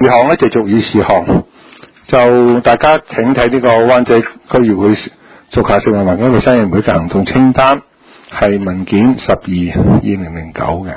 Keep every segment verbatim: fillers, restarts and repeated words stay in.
二項咧就續議事項，就大家請睇呢個灣仔區議會屬下食物環境衞生委員會嘅行動清單，係文件十二二零零九嘅。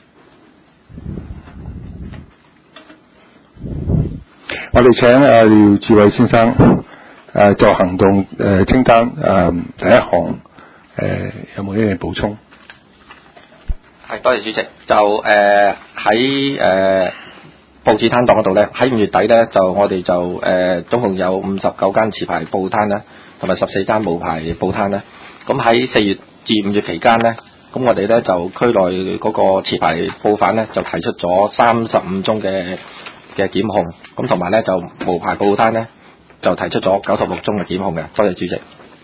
我哋請阿、呃、廖志偉先生誒、呃、做行動誒、呃、清單誒、呃、第一項誒、呃、有冇啲嘢補充？ 係，多謝主席。就誒喺誒報紙攤檔嗰度咧，喺五月底咧就我哋就誒、呃、總共有五十九間持牌報攤啦，同埋十四間無牌報攤啦。咁喺四月至五月期間咧，咁我哋咧就區內嗰個持牌報販咧就提出咗三十五宗嘅嘅檢控，咁同埋咧就無牌報攤咧就提出咗九十六宗嘅檢控嘅。多謝主席。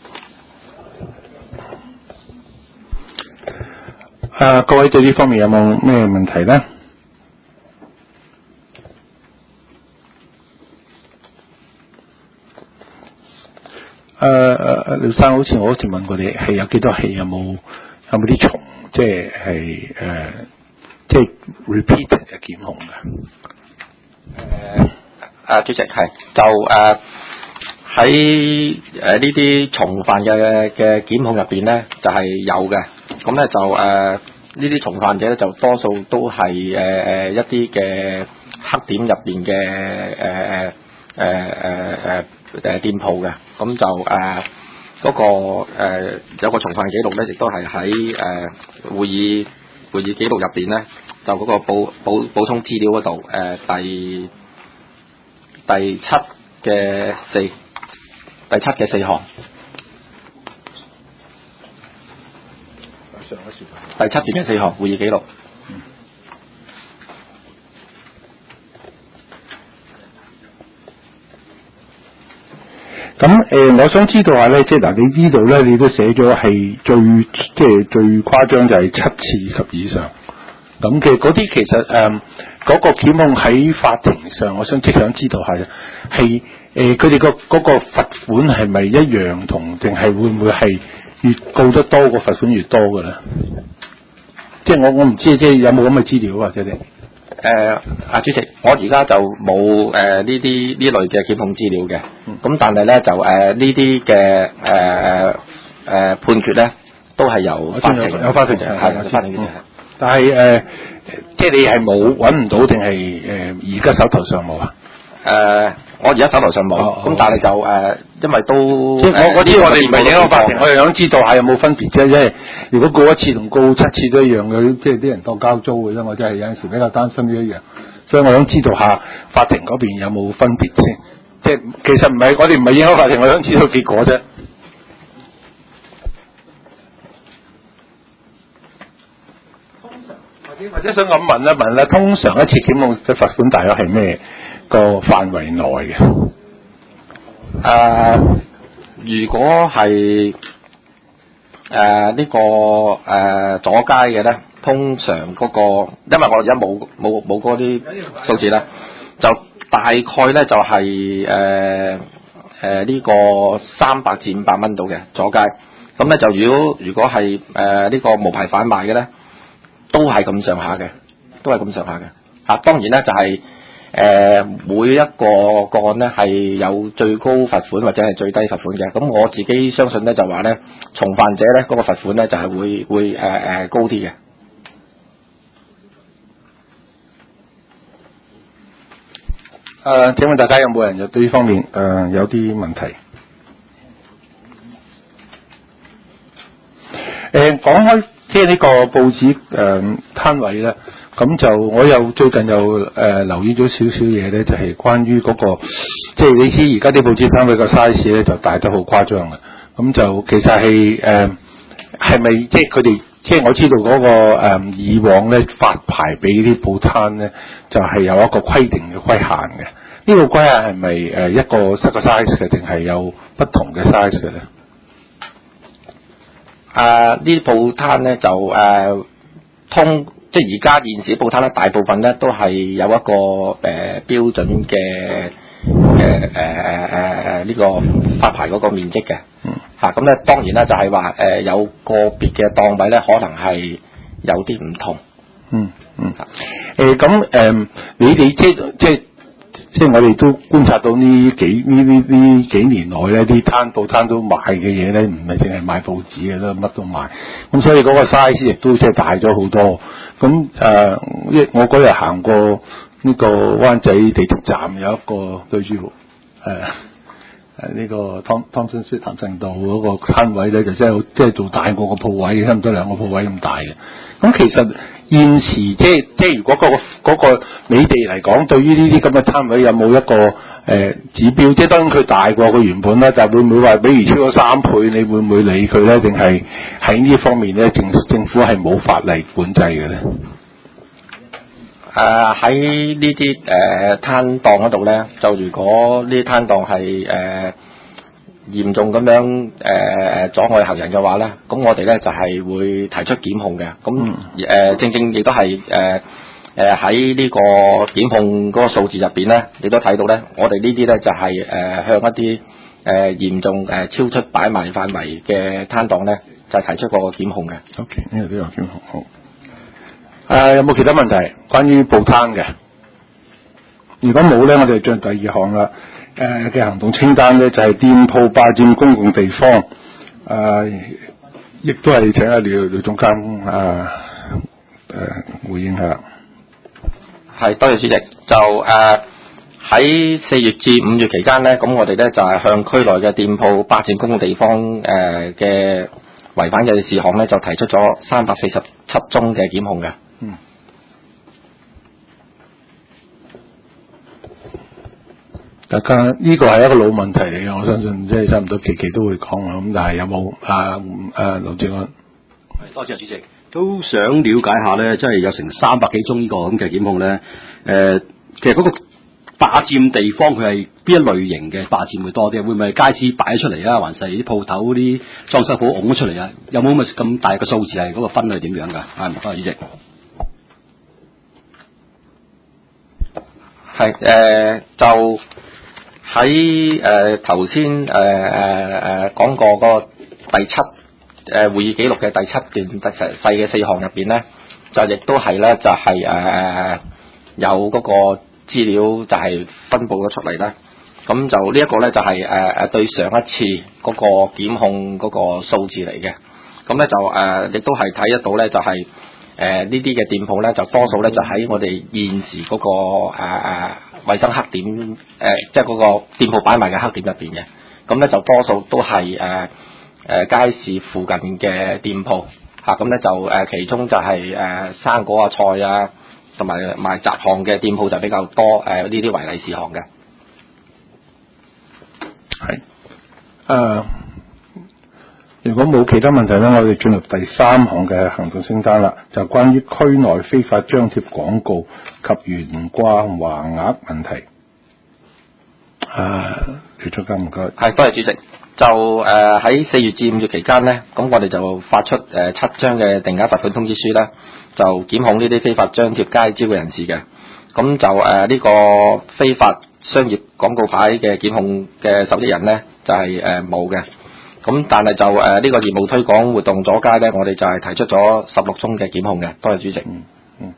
啊，各位對呢方面有冇咩問題咧？誒誒誒，廖生，好似我好似問過你，係有幾多氣？有冇有冇啲重？即係係誒，即係 repeat 嘅檢控嘅。 誒啊，主席係就誒喺誒呢啲重犯嘅嘅檢控入邊咧，就係、是、有嘅。咁咧就誒呢啲重犯者咧，就多數都係誒誒一啲嘅黑點入邊嘅誒誒誒誒誒誒店鋪嘅。咁就誒嗰、呃那個誒、呃、有個重犯記錄咧，亦都係喺誒會議會議記錄入邊咧，就嗰個補補補充資料嗰度誒第第七嘅四第七嘅四項，第七段嘅四項會議記錄。 咁誒、呃，我想知道下咧，即係嗱，你呢度咧，你都寫咗係最即係最誇張就係七次及以上。咁嘅嗰啲其實誒嗰、呃那個檢控喺法庭上，我想即想知道下係誒佢哋個嗰個罰款係咪一樣同，定係會唔會係越告得多個罰款越多嘅咧？即係我我唔知，即係有冇咁嘅資料或者你？ 誒啊，主席，我而家就冇誒呢啲呢類嘅檢控資料嘅，咁、嗯、但係咧就誒呢啲嘅誒誒判決咧都係由法庭有法庭嘅，係係法庭嘅。 但係誒、呃，即係你係冇揾唔到定係誒而家手頭上冇啊？ 誒、呃，我而家手頭上冇，咁、哦、但係就誒、呃，因為都即係我嗰啲我哋唔係影響法庭，我哋想知道下有冇分別啫。因為如果告一次同告七次都一樣嘅，即係啲人當交租嘅啫。我真係有陣時比較擔心呢一樣，所以我想知道下法庭嗰邊有冇分別先。即係其實唔係我哋唔係影響法庭，我想知道結果啫。通常或者或者想咁問一問咧，通常一次檢控嘅罰款大約係咩個範圍內嘅？誒、 呃，如果係誒呢個誒、呃、阻街嘅咧，通常嗰、那個，因為我而家冇冇冇嗰啲數字咧，就大概咧就係誒誒呢個三百至五百蚊到嘅阻街。咁咧就如果如果係誒呢個無牌販賣嘅咧，都係咁上下嘅，都係咁上下嘅。嚇、啊，當然咧就係、是。誒、呃、每一個個案咧係有最高罰款或者係最低罰款嘅，咁我自己相信咧就話咧從犯者咧嗰、那個罰款咧就係、是、會會誒誒、呃、高啲嘅。誒、 呃，請問大家有冇人有對呢方面誒、呃、有啲問題？誒、呃、講開即係呢個報紙誒攤位咧。咁就我又最近又誒、呃、留意咗少少嘢咧，就係、是、關於嗰、那個，即係你知而家啲報紙攤位個 size 咧就大得好誇張嘅。咁就其實係誒係咪即係佢哋即係我知道嗰、那個、呃、以往咧發牌俾啲報攤咧，就係、是、有一個規定嘅規限嘅。呢、這個規限係咪誒一個十個 size 嘅，定係有不同嘅 size 嘅咧？ 啊，呢啲報攤咧就誒、呃、通。即係而家現時報攤咧，大部分咧都係有一個誒、呃、標準嘅誒誒誒誒誒呢個發牌嗰個面積嘅，嚇咁咧當然啦，就係話誒有個別嘅檔位咧，可能係有啲唔同。 嗯嗯。誒咁誒，你哋即即即係我哋都觀察到呢幾呢呢呢幾年內咧，啲攤報攤到賣嘅嘢咧，唔係淨係賣報紙嘅，都乜都賣。咁所以嗰個 size 亦都即係大咗好多。咁誒，一、呃、我嗰日行過呢個灣仔地鐵站，有一個對住誒誒呢個湯湯臣式譚臣道嗰個攤位咧，就真係好即係做大過個鋪位，差唔多兩個鋪位咁大嘅。咁其實現時即係即係如果嗰、嗰個嗰、嗰個美地嚟講，對於呢啲咁嘅攤位有冇一個誒、呃、指標？即係當然佢大過佢原本啦，但係會唔會話比如超過三倍，你會唔會理佢咧？定係喺呢方面咧，政政府係冇法例管制嘅咧？ 誒喺呢啲誒攤檔嗰度咧，就如果呢啲攤檔係誒嚴重咁樣誒、呃、阻礙行人嘅話咧，咁我哋咧就係、是、會提出檢控嘅。咁誒、呃、正正亦都係誒誒喺呢個檢控嗰個數字入邊咧，你都睇到咧，我哋呢啲咧就係、是、誒、呃、向一啲誒、呃、嚴重誒超出擺賣範圍嘅攤檔咧，就提出個檢控嘅。 OK， 呢度都有檢控好。誒、呃，有冇其他問題關於報攤嘅？如果冇咧，我哋進入第二項啦。誒、呃、嘅行動清單咧，就係、是、店鋪霸佔公共地方。誒、呃，亦都係請阿廖廖總監誒誒回應下。 係，多謝主席。就誒喺四月至五月期間咧，咁我哋咧就係、是、向區內嘅店鋪霸佔公共地方誒嘅違反嘅事項咧，就提出咗三百四十七宗嘅檢控嘅。 嗯。大家呢、這個係一個老問題嚟嘅，我相信即係差唔多期期都會講啊。咁但係有冇啊啊劉志安？ 係，多謝主席。都想了解下咧，即係有成三百幾宗呢個咁嘅檢控咧。誒、呃，其實嗰個霸佔地方佢係邊一類型嘅霸佔會多啲？會唔會係街市擺出嚟啊？還是啲鋪頭啲裝修鋪拱咗出嚟啊？有冇咁咁大嘅數字係嗰個分類點樣㗎？啊，唔該，主席。 係誒、呃，就喺誒頭先誒誒誒講過個第七誒、呃、會議記錄嘅第七段第細細嘅四項入邊咧，就亦都係咧，就係、是、誒、呃、有嗰個資料就係分佈咗出嚟啦。咁就呢一個咧就係誒誒對上一次嗰個檢控嗰個數字嚟嘅。咁咧就誒亦都係睇得到咧，就係、是。誒、呃、呢啲嘅店鋪咧，就多數咧就喺我哋現時嗰、那個誒誒、呃、衞生黑點，誒、呃、即係嗰個店鋪擺賣嘅黑點入邊嘅。咁咧就多數都係誒誒街市附近嘅店鋪嚇。咁、啊、咧就誒、呃、其中就係、是、誒、呃、生果啊、菜啊，同埋賣雜項嘅店鋪就比較多。誒呢啲違例事項嘅。 係誒。呃如果冇其他問題咧，我哋進入第三項嘅行動清單啦，就關於區內非法張貼廣告及懸掛橫額問題。啊，廖總監唔該。 係，多謝主席。就誒喺四月至五月期間咧，咁我哋就發出誒、呃、七張嘅定額罰款通知書啦，就檢控呢啲非法張貼街招嘅人士嘅。咁就誒呢、呃這個非法商業廣告牌嘅檢控嘅受益人咧，就係誒冇嘅。咁但係就誒呢、呃這個業務推廣活動阻街咧，我哋就係提出咗十六宗嘅檢控嘅。多謝主席。 嗯嗯。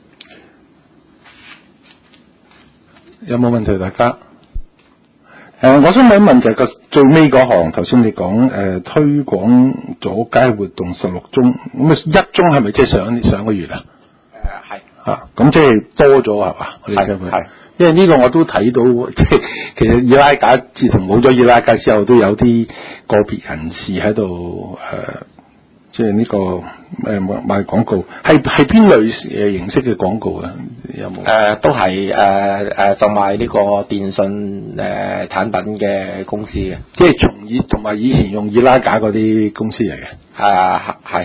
有冇問題大家？誒、呃，我想問一問就係個最尾嗰行，頭先你講誒、呃、推廣阻街活動十六宗，咁啊一宗係咪即係上上個月啊？ 誒係、 呃。啊，咁即係多咗係嘛？係係。因為呢個我都睇到，即係其實易拉架自從冇咗易拉架之後，都有啲個別人士喺度誒，即係呢個誒賣賣廣告，係係邊類誒形式嘅廣告啊？有冇？誒、 呃、都係誒誒售賣呢個電信誒、呃、產品嘅公司嘅， 即係從以同埋以前用易拉架嗰啲公司嚟嘅。 啊係。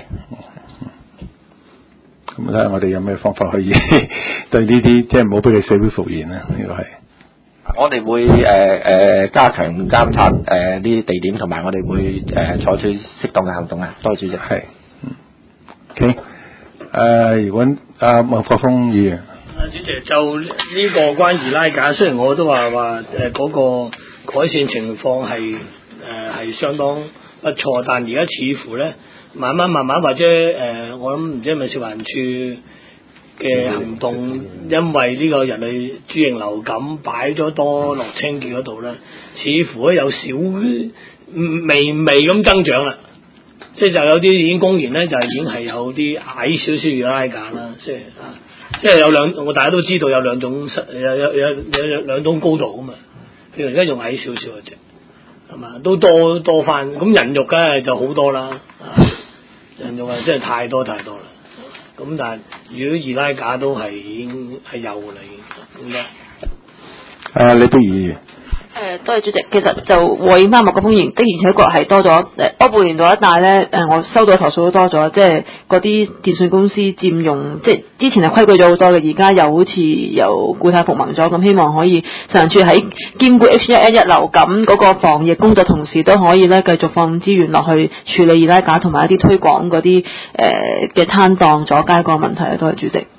咁睇下我哋有咩方法可以對呢啲即係唔好俾佢社會復燃咧？呢個係我哋會誒誒、呃、加強監察誒呢啲地點，同埋我哋會誒、呃、採取適當嘅行動啊！多謝主席。係。嗯。 OK。誒、呃，如果阿麥國鋒議員。 啊，主席就呢個關於拉架，雖然我都話話誒嗰個改善情況係誒係相當不錯，但而家似乎咧。慢慢慢慢或者誒、呃，我諗唔知係咪食環署嘅行動，因為呢個人類豬型流感擺咗多落清潔嗰度咧，似乎咧有少微微咁增長啦。即係就有啲已經公然咧，就係已經係有啲矮少少嘅拉架啦，即係啊，即係有兩，我大家都知道有兩種有有有有有兩種高度啊嘛。譬如而家仲矮少少嘅啫，係嘛，都多多翻。咁人肉梗係就好多啦，啊，人肉啊真係太多太多啦。咁但係如果二拉架都係已經係有㗎啦，已經點解？ 啊，李碧儀。 誒，多謝主席。其實就和爾媽麥嘅風言的而且確係多咗。誒，柯布連道一帶咧，誒，我收到嘅投訴都多咗，即係嗰啲電信公司佔用，即係之前係規矩咗好多嘅，而家又好似又故態復萌咗。咁希望可以常處喺兼顧 H 一 N 一 流感嗰個防疫工作，同時都可以咧繼續放資源落去處理二拉架同埋一啲推廣嗰啲誒嘅攤檔阻街嗰個問題啊。多謝主席。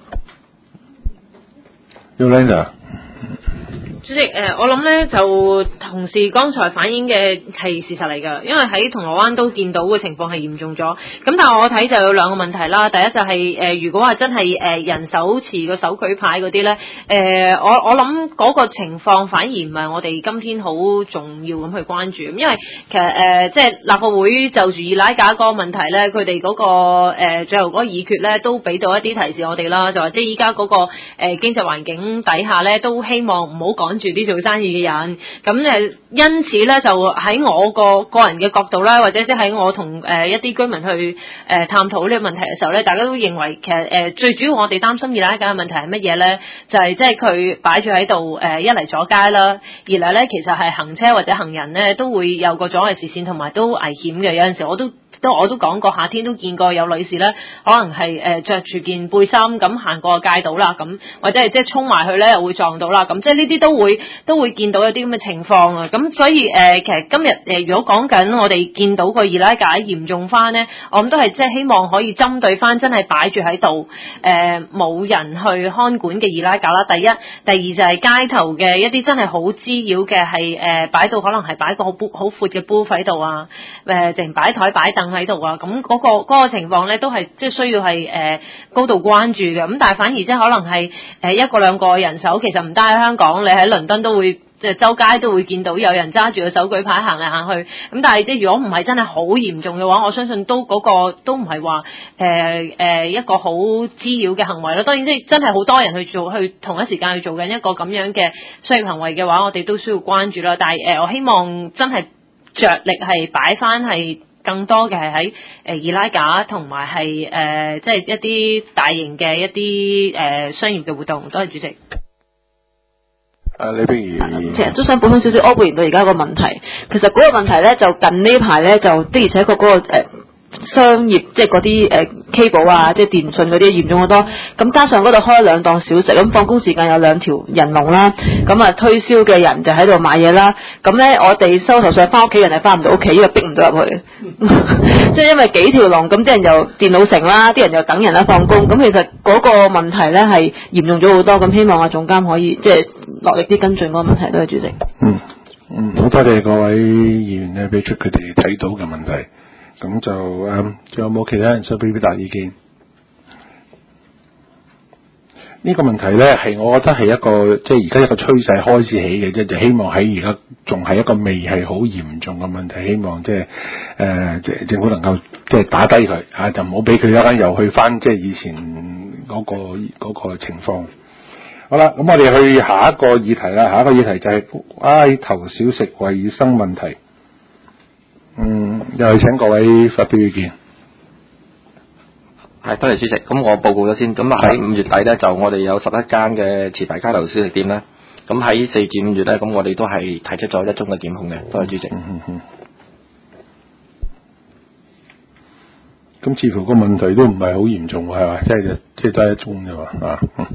Yolanda。 主席，誒、呃，我諗咧就同事剛才反映嘅係事實嚟㗎，因為喺銅鑼灣都見到嘅情況係嚴重咗。咁但係我睇就有兩個問題啦。第一就係、是、誒、呃，如果話真係誒、呃、人手持個手舉牌嗰啲咧，誒、呃，我我諗嗰個情況反而唔係我哋今天好重要咁去關注，因為其實誒、呃、即係立法會就住二拉架嗰個問題咧，佢哋嗰個誒、呃、最後嗰個議決咧都俾到一啲提示我哋啦，就話即係依家嗰個誒、呃、經濟環境底下咧，都希望唔好趕住啲做生意嘅人，咁誒因此咧就喺我個個人嘅角度啦，或者即係喺我同誒一啲居民去誒、呃、探討呢個問題嘅時候咧，大家都認為其實誒、呃、最主要我哋擔心二拉架嘅問題係乜嘢咧？就係即係佢擺住喺度誒一嚟阻街啦，二嚟咧其實係行車或者行人咧都會有個阻礙視線同埋都危險嘅，有陣時我都。都我都講過，夏天都見過有女士咧，可能係誒著住件背心咁行過街道啦，咁或者係即係衝埋去咧又會撞到啦，咁即係呢啲都會都會見到有啲咁嘅情況啊。咁所以誒、呃，其實今日誒、呃、如果講緊我哋見到個二拉架嚴重翻咧，我諗都係即係希望可以針對翻真係擺住喺度誒冇人去看管嘅二拉架啦。第一，第二就係街頭嘅一啲真係好滋擾嘅係誒擺到可能係擺個好好闊嘅 booth 喺度啊，誒淨擺台擺凳喺度啊，咁嗰、那個嗰、那個情況咧都係即係需要係誒、呃、高度關注嘅，咁但係反而即係可能係誒、呃、一個兩個人手，其實唔單喺香港，你喺倫敦都會即係周街都會見到有人揸住個手舉牌行嚟行去，咁但係即係如果唔係真係好嚴重嘅話，我相信都嗰、那個都唔係話誒誒一個好滋擾嘅行為咯。當然即係真係好多人去做，去同一時間去做緊一個咁樣嘅商業行為嘅話，我哋都需要關注啦。但係誒、呃、我希望真係着力係擺翻係。更多嘅係喺誒二拉架同埋係誒即係一啲大型嘅一啲誒、呃、商業嘅活動。多謝主席。 啊，李碧儀， 其實都想補充少少柯布連道而家個問題。其實嗰個問題咧，就近呢排咧就的而且確嗰個誒。呃商業即係嗰啲誒 cable 啊，即係電信嗰啲嚴重好多。咁加上嗰度開兩檔小食，咁放工時間有兩條人龍啦。咁啊推銷嘅人就喺度買嘢啦。咁咧我哋收頭上翻屋企人係翻唔到屋企，因為逼唔到入去。即係因為幾條龍，咁啲人又電腦城啦，啲人又等人啦放工。咁其實嗰個問題咧係嚴重咗好多。咁希望阿總監可以即係落力啲跟進嗰個問題。多謝主席。 嗯嗯，好多謝各位議員咧，俾出佢哋睇到嘅問題。咁就誒，仲有冇其他人想俾表達意見？呢、這個問題咧，係我覺得係一個即係而家一個趨勢開始起嘅啫，就希望喺而家仲係一個未係好嚴重嘅問題，希望即係誒，即係政府能夠即係打低佢嚇，就唔好俾佢一間又去翻即係以前嗰、那個嗰、那個情況。好啦，咁我哋去下一個議題啦，下一個議題就係街頭小食衞生問題。嗯，又係請各位發表意見。 係，多謝主席。咁我報告咗先。咁啊喺五月底咧，就我哋有十一間嘅持牌街頭小食店啦。咁喺四至五月咧，咁我哋都係提出咗一宗嘅檢控嘅。多謝主席。 嗯嗯嗯。咁似乎個問題都唔係好嚴重喎，係嘛？即係即係得一宗啫嘛，啊。嗯。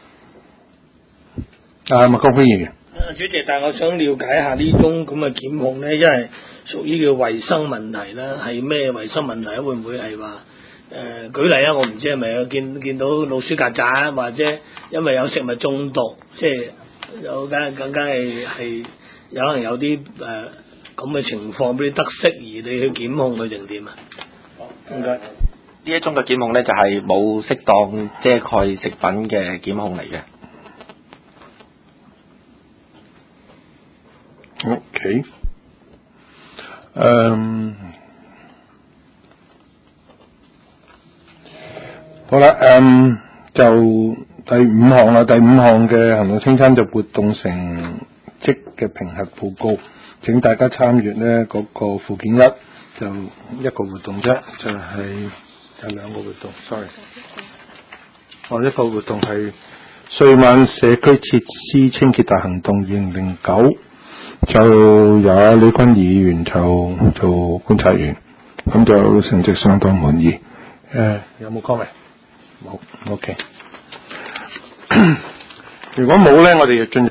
啊，麥國輝議員。 主席，但係我想了解下呢宗咁嘅檢控咧，因為屬於叫衞生問題啦，係咩衞生問題咧？會唔會係話誒舉例啊？我唔知係咪有見見到老鼠曱甴，或者因為有食物中毒，即係有梗更加係係有可能有啲誒咁嘅情況俾你得悉，而你去檢控佢定點啊？唔該。 一宗嘅檢控咧就係冇適當遮蓋食品嘅檢控嚟嘅。 OK， 誒，好啦，誒就第五項啦，第五項嘅行動清單就活動成績嘅評核報告，請大家參閱呢嗰個附件一，就一個活動啫，就係有兩個活動 ，sorry， 哦一個活動係歲晚社區設施清潔大行動二零零九。就有李坤議員就做觀察員，咁就成績相當滿意。誒、呃，有冇 comment？ 冇 ，OK。如果冇咧，我哋就進入。